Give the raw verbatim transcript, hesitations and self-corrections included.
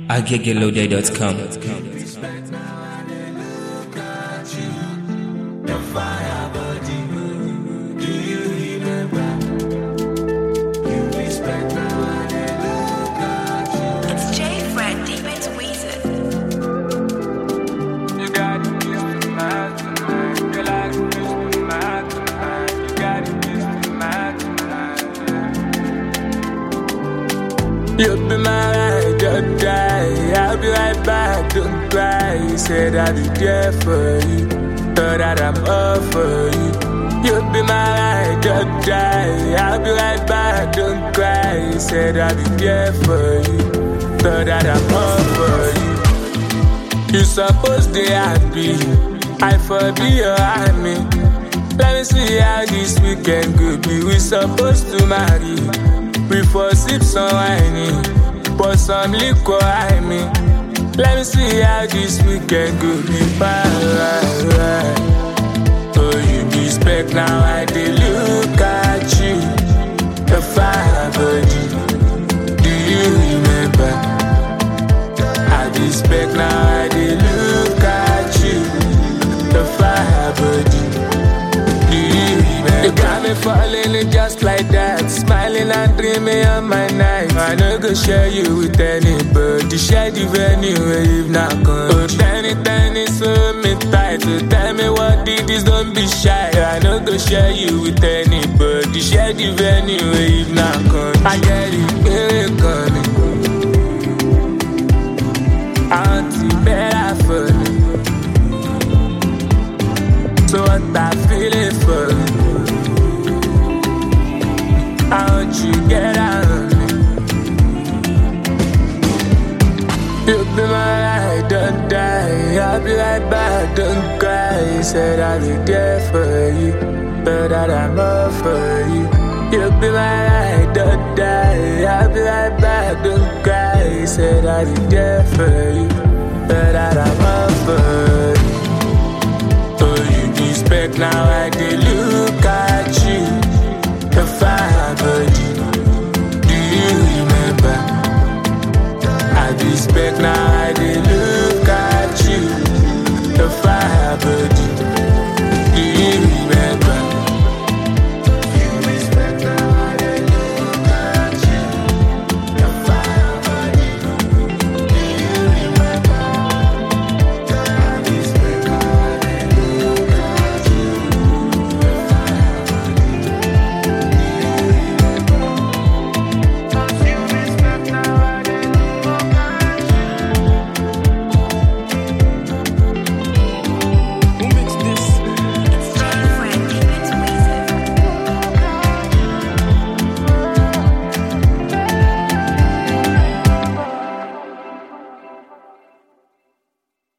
aggegeloday dot com. You'll be my ride, don't die. I'll be right back, don't cry. You said I'll be there for you, so that I'm all for you. You'll be my ride, don't die. I'll be right back, don't cry. You said I'll be there for you, so that I'm all for you. You supposed to happy, I for be your army. Let me see how this weekend could be. We supposed to marry. We for sip some wine, pour some liquor, I mean. Let me see how this weekend could be. Right. Oh, you respect now, I did look at you. The fire body, do you remember? I respect now, I did look at you. The fire body, do you remember? You got me falling in just like that, smiling and dreaming on my night. I no go share you with anybody. Share the venue if not come. Oh, tiny, tiny, so me tight. So tell me what did this, don't be shy. I no go share you with anybody. Share the venue if not come. I get it, very coming. I want it better for me. So what I feeling for me. I want you get out of me. You'll be my ride, don't die. I'll be right back, don't cry. You said I'll be there for you, but that I'm all for you. You'll be my ride, don't die. I'll be right back, don't cry. You said I'll be there for you, but that I'm all for you. Oh, you respect now, I did lose.